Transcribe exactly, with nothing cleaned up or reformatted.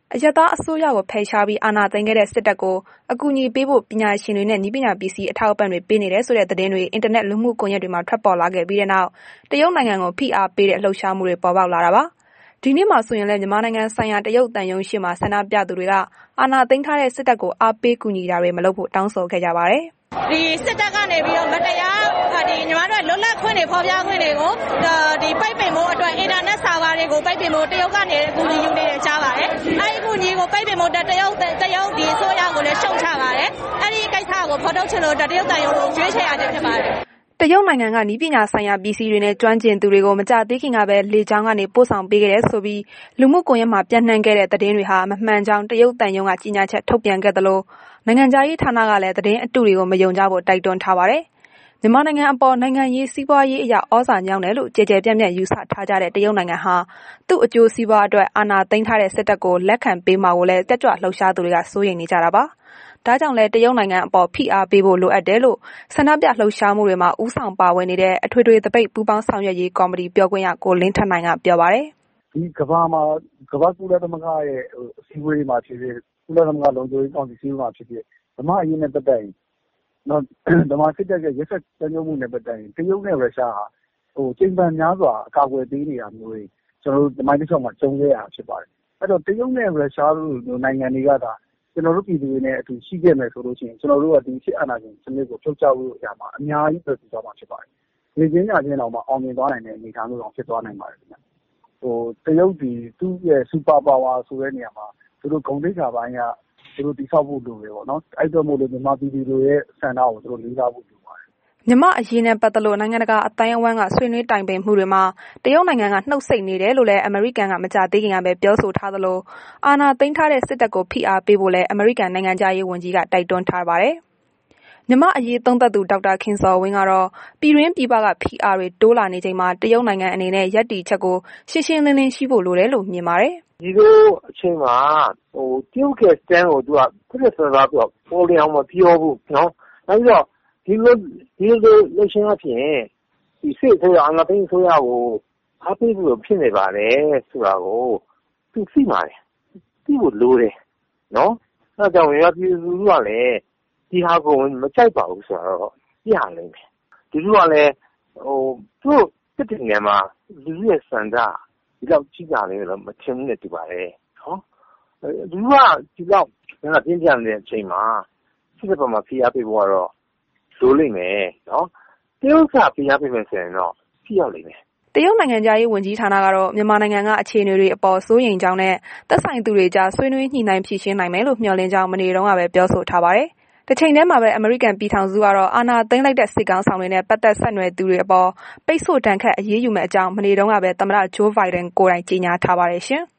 အရပ်သားအစိုးရကိုဖယ်ရှားပြီးအာဏာသိမ်းခဲ့တဲ့စစ်တပ်ကိုအကူအညီပေးဖို့ပညာရှင်တွေနဲ့နည်းပညာပစ္စည်းအထောက်အပံ့တွေပေးနေတယ်ဆိုတဲ့သတင်းတွေအင်တာနက်လူမှုကွန်ရက်တွေမှာထွက်ပေါ်လာခဲ့ပြီးတဲ့နောက်တရုတ်နိုင်ငံကိုဖိအားပေးတဲ့လှုပ်ရှားမှုတွေပေါ်ပေါက်လာတာပါ။ဒီနေ့မှာဆိုရင်လည်းမြန်မာနိုင်ငံဆိုင်ရာတရုတ်တန်ယုံရှေ့မှာဆန္ဒပြသူတွေကအာဏာသိမ်းထားတဲ့စစ်တပ်ကိုအားပေးကူညီတာတွေမလုပ်ဖို့တောင်းဆိုခဲ့ကြပါတယ်။ဒီစစ်တပ်ကနေပြီးတော့မတရားဒီညီမတို့လွတ်လပ်ခွင့်တွေဖော်ပြခွင့်တွေကိုဒီပိတ်ပင်ဖို့အတွက်အင်တာနက်ဆာဗာတွေကိုပိတ်ပင်ဖို့တရုတ်ကနေကူညီယူနေတယ်ကြားပါတယ်။အဲဒီကူညီကိုပိတ်ပင်ဖို့တရုတ်တရုတ်ဒီအစိုးရကိုလည်းရှုံချပါတယ်။အဲဒီကိစ္စကိုဖော်ထုတ်ချင်လို့တရုတ်တန်ယုံကိုရွေးချယ်ရခြင်းဖြစ်ပါတယ်။တရုတ်နိုင်ငံကနည်းပညာဆိုင်ရာပစ္စည်းတွေနဲ့ကျွမ်းကျင်သူတွေကိုမကြသေးခင်ကပဲလေကြောင်းကနေပို့ဆောင်ပေးခဲ့တဲ့ဆိုပြီးလူမှုကွန်ရက်မှာပြန့်နှံ့ခဲ့တဲ့သတင်းတွေဟာမမှန်ကြောင်းတရုတ်တန်ယုံကကြီးညာချက်ထုတ်ပြန်ခဲ့သလိုနိုင်ငံခြားရေးဌာနကလည်းသတင်းအတုတွေကိုမယုံကြဖို့တိုက်တွန်းထားပါတယ်။မြန်မာနိုင်ငံအပေါ်နိုင်ငံရေးစီးပွားရေးအရာဩဇာညောင်းတယ်လို့ကြေကြေပြန့်ပြန့်ယူဆထားကြတဲ့တရုတ်နိုင်ငံဟာသူ့အကျိုးစီးပွားအတွက်အာဏာသိမ်းထားတဲ့စစ်တပ်ကိုလက်ခံပေးမှာကိုလည်းတက်ကြွလှုပ်ရှားသူတွေကစိုးရိမ်နေကြတာပါ။ဒါကြောင့်လည်းတရုတ်နိုင်ငံအပေါ်ဖိအားပေးဖို့လိုအပ်တယ်လို့ဆန္ဒပြလှုပ်ရှားမှုတွေမှာဦးဆောင်ပါဝင်နေတဲ့အထွေထွေသပိတ်ပူးပေါင်းဆောင်ရွက်ရေးကော်မတီပြောခွင့်ရကိုလင်းထက်နိုင်ကပြောပါတယ်။ဒီကမ္ဘာမှာကမ္ဘာကုလသမဂ္ဂရဲ့အစည်းအဝေးတွေမှာဖြစ်ဖြစ်ကုလသမဂ္ဂလုံခြုံရေးကောင်စီအစည်းအဝေးမှာဖြစ်ဖြစ်ဓမ္မအရေးနဲ့ပတ်သက်ရင်နော်ဓမ္မစစ်တပ်ရဲ့ရက်စက်ကြမ်းကြုတ်မှုနဲ့ပတ်သက်ရင်တရုတ်နဲ့ရုရှားဟာဟိုချိန်ပန်များစွာအကာအကွယ်ပေးနေတာမျိုးတွေကျွန်တော်တို့ဒီမိုင်းတစ်ချောင်းမှာကြုံခဲ့ရတာဖြစ်ပါတယ်။အဲ့တော့တရုတ်နဲ့ရုရှားတို့နိုင်ငံတွေကသာကျွန်တော်တို့ပြည်သူတွေနဲ့အတူရှိခဲ့မယ်ဆိုလို့ရှိရင်ကျွန်တော်တို့ကဒီစစ်အာဏာရှင်စနစ်ကိုဖြုတ်ချဖို့အရာမှာအများကြီးပြည်သူသွားမှာဖြစ်ပါတယ်။ဒီချင်းညာချင်းတော့မှအောင်မြင်သွားနိုင်တဲ့အနေအထားမျိုးတော့ဖြစ်သွားနိုင်ပါတယ်ခင်ဗျ။ဟိုတရုတ်ဒီသူ့ရဲ့စူပါပါဝါဆိုတဲ့နေရာမှာသူတို့ဂုဏ်သိက္ခာပိုင်းကသူတို့တိစောက်ဖို့လိုတယ်ပေါ့နော်။အဲ့တော့မို့လို့မြန်မာပြည်သူတွေရဲ့ဆန္ဒကိုသူတို့လေးစားဖို့လိုပါတယ်။မြန်မာအရေးနဲ့ပတ်သက်လို့နိုင်ငံတကာအတိုင်းအဝန်းကဆွေးနွေးတိုင်ပင်မှုတွေမှာတရုတ်နိုင်ငံကနှုတ်ဆက်နေတယ်လို့လည်းအမေရိကန်ကမကြသေးခင်ကပဲပြောဆိုထားသလိုအာဏာသိမ်းထားတဲ့စစ်တပ်ကိုဖိအားပေးဖို့လည်းအမေရိကန်နိုင်ငံသားရေးဝန်ကြီးကတိုက်တွန်းထားပါတယ်။မြန်မာအရေးသုံးသပ်သူဒေါက်တာခင်စောဝင်းကတော့ပြည်တွင်းပြည်ပကဖိအားတွေတိုးလာနေချိန်မှာတရုတ်နိုင်ငံအနေနဲ့ရပ်တည်ချက်ကိုရှင်းရှင်းလင်းလင်းရှိဖို့လိုတယ်လို့မြင်ပါတယ်။ဒီလိုအချိန်မှာဟိုတရုတ်ကစတန်ကိုသူကပြည့်စုံသွားပြီးတော့ပေါ်လျောင်းမပြောဘူးနော်။နောက်ပြီးတော့ဒီလိုဒီလိုလှရှင်းအဖြစ်ဒီစစ်ဆိုရအနာသိန်းဆိုရကိုအားပေးလို့ဖြစ်နေပါတယ်ဆိုတာကိုသူသိပါတယ်သိဖို့လိုတယ်နော်အဲကြောင့်ရပြည်သူကလည်းဒီဟာကိုမကြိုက်ပါဘူးဆိုတော့ပြရလိမ့်မယ်ဒီလိုကလည်းဟိုသူ့စစ်တင်နေမှာလူရဲ့စံတာဒီလောက်ကြီးကြတယ်လို့မထင်ဘူးနဲ့တူပါတယ်နော်လူကဒီလောက်ငါပြင်းပြနေတဲ့အချိန်မှာစစ်တပ်မှာဖိအားပေးဖို့ကတော့လိုလိမ့်မယ်နော်တရုတ်ကဖိအားပေးမယ်ဆိုရင်တော့ဖြစ်ရောက်လိမ့်မယ်တရုတ်နိုင်ငံသားရေးဝန်ကြီးဌာနကတော့မြန်မာနိုင်ငံကအခြေအနေတွေအပေါ်စိုးရိမ်ကြောင်းနဲ့သက်ဆိုင်သူတွေကြားဆွေးနွေးညှိနှိုင်းဖြေရှင်းနိုင်မယ်လို့မျှော်လင့်ကြောင်းမနေ့တုန်းကပဲပြောဆိုထားပါတယ်။တစ်ချိန်တည်းမှာပဲအမေရိကန်ပြည်ထောင်စုကတော့အာဏာသိမ်းလိုက်တဲ့စစ်ကောင်ဆောင်တွေနဲ့ပတ်သက်ဆက်နွယ်သူတွေအပေါ်ပိတ်ဆို့ဒဏ်ခတ်အရေးယူမယ့်အကြောင်းမနေ့တုန်းကပဲသမ္မတဂျိုးဘိုင်ဒန်ကိုယ်တိုင်ကြေညာထားပါတယ်ရှင်။